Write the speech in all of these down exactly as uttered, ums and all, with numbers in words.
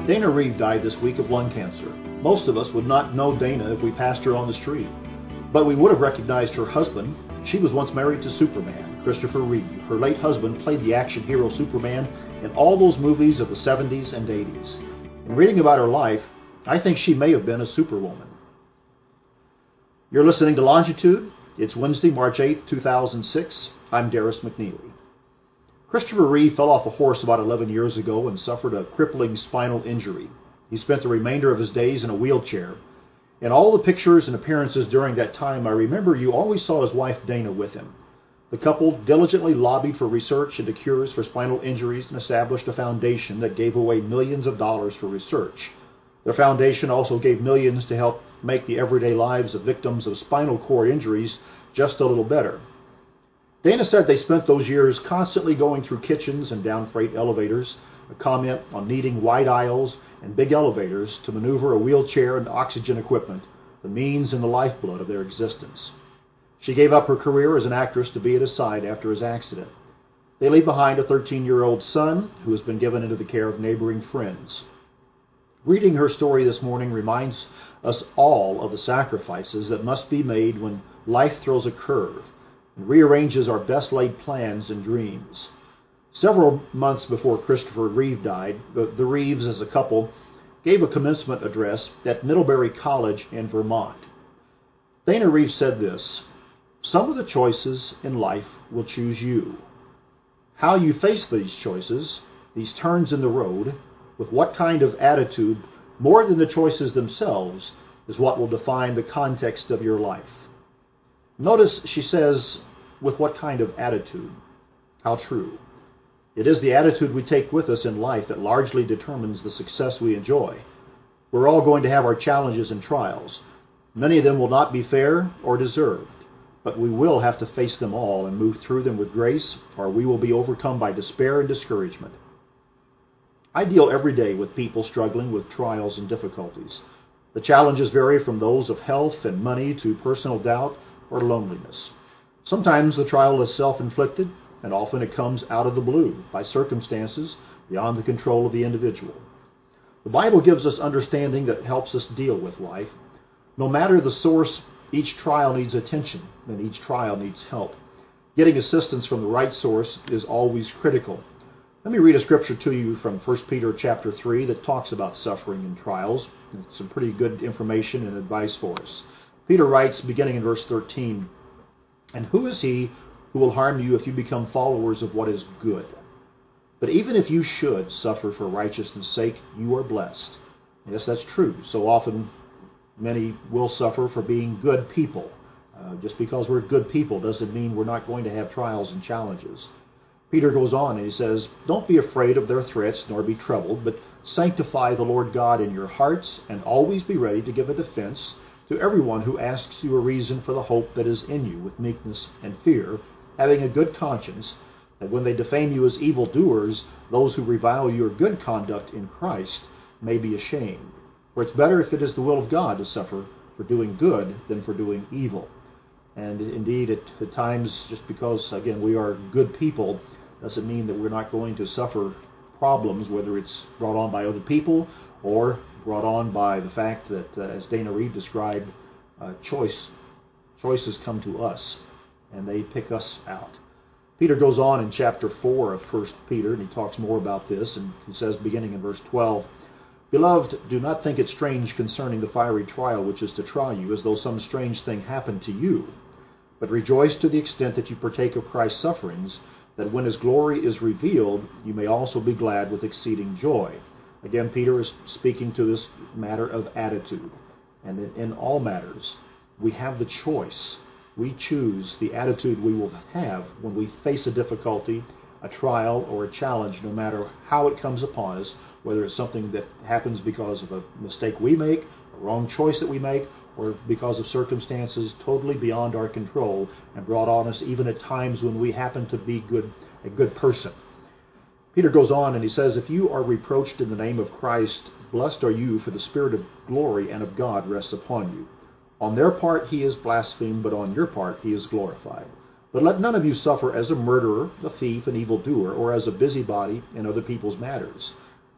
Dana Reeve died this week of lung cancer. Most of us would not know Dana if we passed her on the street, but we would have recognized her husband. She was once married to Superman, Christopher Reeve. Her late husband played the action hero Superman in all those movies of the seventies and eighties. In reading about her life, I think she may have been a superwoman. You're listening to Longitude. It's Wednesday, March eighth, two thousand six. I'm Darris McNeely. Christopher Reeve fell off a horse about eleven years ago and suffered a crippling spinal injury. He spent the remainder of his days in a wheelchair. In all the pictures and appearances during that time, I remember you always saw his wife Dana with him. The couple diligently lobbied for research into cures for spinal injuries and established a foundation that gave away millions of dollars for research. Their foundation also gave millions to help make the everyday lives of victims of spinal cord injuries just a little better. Dana said they spent those years constantly going through kitchens and down freight elevators, a comment on needing wide aisles and big elevators to maneuver a wheelchair and oxygen equipment, the means and the lifeblood of their existence. She gave up her career as an actress to be at his side after his accident. They leave behind a thirteen-year-old son who has been given into the care of neighboring friends. Reading her story this morning reminds us all of the sacrifices that must be made when life throws a curve and rearranges our best-laid plans and dreams. Several months before Christopher Reeve died, the, the Reeves as a couple gave a commencement address at Middlebury College in Vermont. Dana Reeve said this: "Some of the choices in life will choose you. How you face these choices, these turns in the road, with what kind of attitude, more than the choices themselves, is what will define the context of your life." Notice she says, with what kind of attitude. How true. It is the attitude we take with us in life that largely determines the success we enjoy. We're all going to have our challenges and trials. Many of them will not be fair or deserved, but we will have to face them all and move through them with grace, or we will be overcome by despair and discouragement. I deal every day with people struggling with trials and difficulties. The challenges vary from those of health and money to personal doubt or loneliness. Sometimes the trial is self-inflicted, and often it comes out of the blue by circumstances beyond the control of the individual. The Bible gives us understanding that helps us deal with life. No matter the source, each trial needs attention, and each trial needs help. Getting assistance from the right source is always critical. Let me read a scripture to you from First Peter chapter three that talks about suffering and trials. It's some pretty good information and advice for us. Peter writes, beginning in verse thirteen, "And who is he who will harm you if you become followers of what is good? But even if you should suffer for righteousness' sake, you are blessed." Yes, that's true. So often many will suffer for being good people. Uh, just because we're good people doesn't mean we're not going to have trials and challenges. Peter goes on and he says, "Don't be afraid of their threats, nor be troubled, but sanctify the Lord God in your hearts, and always be ready to give a defense to everyone who asks you a reason for the hope that is in you with meekness and fear, having a good conscience, that when they defame you as evildoers, those who revile your good conduct in Christ may be ashamed. For it's better if it is the will of God to suffer for doing good than for doing evil." And indeed, at, at times, just because, again, we are good people, doesn't mean that we're not going to suffer problems, whether it's brought on by other people or brought on by the fact that, uh, as Dana Reeve described, uh, choice choices come to us, and they pick us out. Peter goes on in chapter four of First Peter, and he talks more about this, and he says, beginning in verse twelve, "Beloved, do not think it strange concerning the fiery trial which is to try you, as though some strange thing happened to you. But rejoice to the extent that you partake of Christ's sufferings, that when his glory is revealed, you may also be glad with exceeding joy." Again, Peter is speaking to this matter of attitude. And in, in all matters, we have the choice. We choose the attitude we will have when we face a difficulty, a trial, or a challenge, no matter how it comes upon us, whether it's something that happens because of a mistake we make, a wrong choice that we make, or because of circumstances totally beyond our control and brought on us even at times when we happen to be good, a good person. Peter goes on and he says, "If you are reproached in the name of Christ, blessed are you, for the Spirit of glory and of God rests upon you. On their part he is blasphemed, but on your part he is glorified. But let none of you suffer as a murderer, a thief, an evildoer, or as a busybody in other people's matters.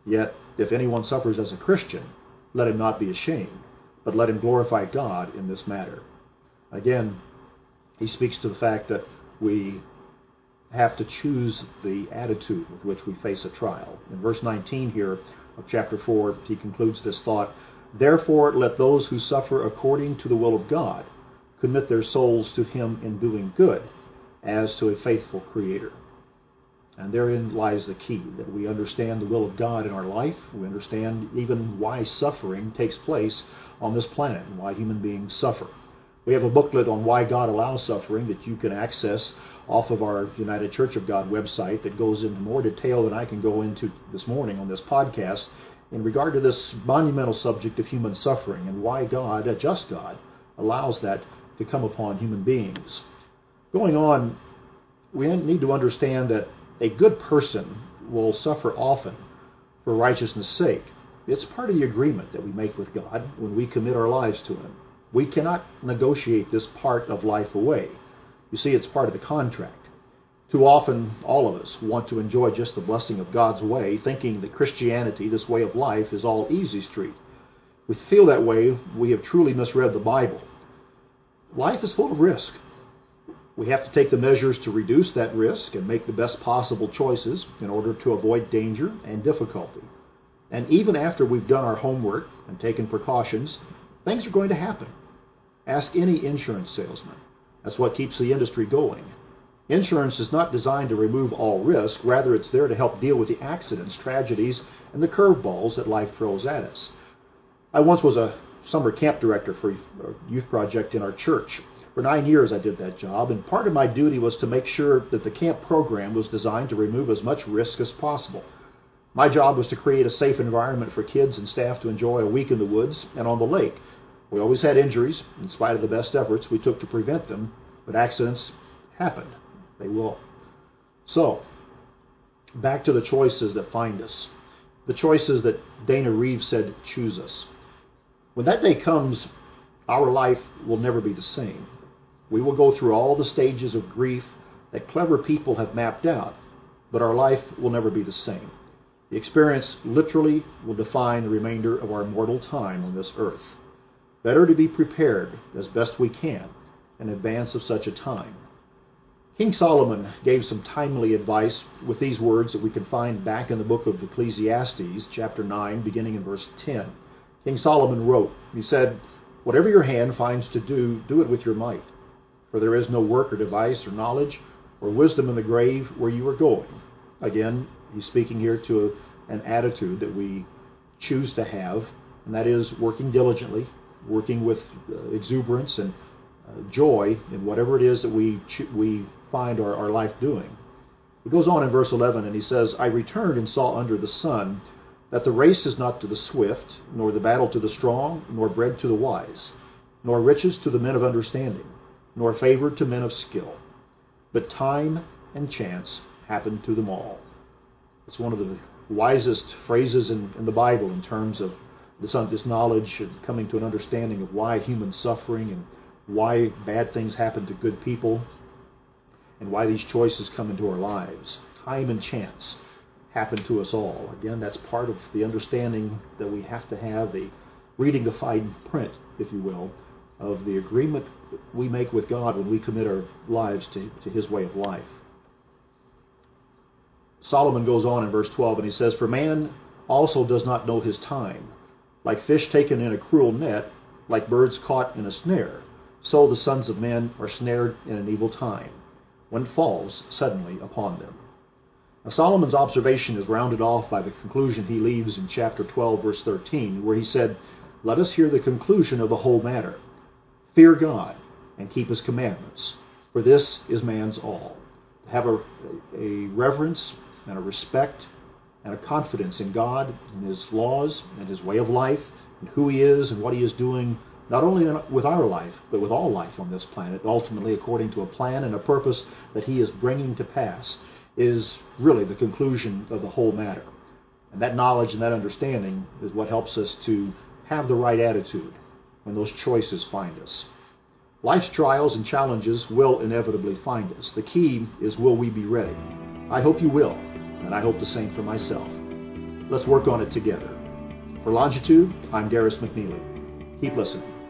Yet, if anyone suffers as a Christian, let him not be ashamed, but let him glorify God in this matter. Again, he speaks to the fact that we have to choose the attitude with which we face a trial. In verse nineteen here of chapter four, he concludes this thought, "Therefore let those who suffer according to the will of God commit their souls to him in doing good, as to a faithful Creator." And therein lies the key, that we understand the will of God in our life. We understand even why suffering takes place on this planet and why human beings suffer. We have a booklet on why God allows suffering that you can access off of our United Church of God website that goes into more detail than I can go into this morning on this podcast in regard to this monumental subject of human suffering and why God, a just God, allows that to come upon human beings. Going on, we need to understand that a good person will suffer often for righteousness' sake. It's part of the agreement that we make with God when we commit our lives to Him. We cannot negotiate this part of life away. You see, it's part of the contract. Too often, all of us want to enjoy just the blessing of God's way, thinking that Christianity, this way of life, is all easy street. If we feel that way, we have truly misread the Bible. Life is full of risk. We have to take the measures to reduce that risk and make the best possible choices in order to avoid danger and difficulty. And even after we've done our homework and taken precautions, things are going to happen. Ask any insurance salesman. That's what keeps the industry going. Insurance is not designed to remove all risk. Rather, it's there to help deal with the accidents, tragedies, and the curveballs that life throws at us. I once was a summer camp director for a youth project in our church. For nine years I did that job, and part of my duty was to make sure that the camp program was designed to remove as much risk as possible. My job was to create a safe environment for kids and staff to enjoy a week in the woods and on the lake. We always had injuries, in spite of the best efforts we took to prevent them, but accidents happened. They will. So, back to the choices that find us. The choices that Dana Reeves said choose us. When that day comes, our life will never be the same. We will go through all the stages of grief that clever people have mapped out, but our life will never be the same. The experience literally will define the remainder of our mortal time on this earth. Better to be prepared as best we can in advance of such a time. King Solomon gave some timely advice with these words that we can find back in the book of Ecclesiastes, chapter nine, beginning in verse ten. King Solomon wrote, he said, "Whatever your hand finds to do, do it with your might. For there is no work or device or knowledge or wisdom in the grave where you are going." Again, he's speaking here to a, an attitude that we choose to have, and that is working diligently, working with uh, exuberance and uh, joy in whatever it is that we cho- we find our, our life doing. He goes on in verse eleven and he says, "I returned and saw under the sun that the race is not to the swift, nor the battle to the strong, nor bread to the wise, nor riches to the men of understanding, nor favor to men of skill. But time and chance happen to them all." It's one of the wisest phrases in, in the Bible in terms of this, this knowledge and coming to an understanding of why human suffering and why bad things happen to good people and why these choices come into our lives. Time and chance happen to us all. Again, that's part of the understanding that we have to have, the reading the fine print, if you will, of the agreement we make with God when we commit our lives to, to His way of life. Solomon goes on in verse twelve and he says, "For man also does not know his time. Like fish taken in a cruel net, like birds caught in a snare, so the sons of men are snared in an evil time, when it falls suddenly upon them." Now, Solomon's observation is rounded off by the conclusion he leaves in chapter twelve, verse thirteen, where he said, "Let us hear the conclusion of the whole matter. Fear God and keep His commandments, for this is man's all." To have a, a reverence and a respect and a confidence in God and His laws and His way of life and who He is and what He is doing, not only with our life, but with all life on this planet, ultimately according to a plan and a purpose that He is bringing to pass, is really the conclusion of the whole matter. And that knowledge and that understanding is what helps us to have the right attitude when those choices find us. Life's trials and challenges will inevitably find us. The key is, will we be ready? I hope you will, and I hope the same for myself. Let's work on it together. For Longitude, I'm Darius McNeely. Keep listening.